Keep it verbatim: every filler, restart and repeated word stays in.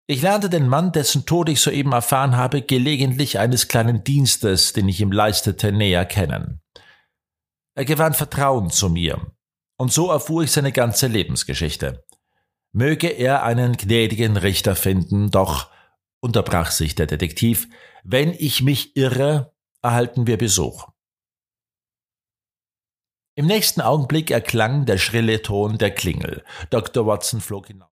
Ich lernte den Mann, dessen Tod ich soeben erfahren habe, gelegentlich eines kleinen Dienstes, den ich ihm leistete, näher kennen. Er gewann Vertrauen zu mir, und so erfuhr ich seine ganze Lebensgeschichte. Möge er einen gnädigen Richter finden, doch, unterbrach sich der Detektiv, wenn ich mich irre, erhalten wir Besuch. Im nächsten Augenblick erklang der schrille Ton der Klingel. Doktor Watson flog hinaus.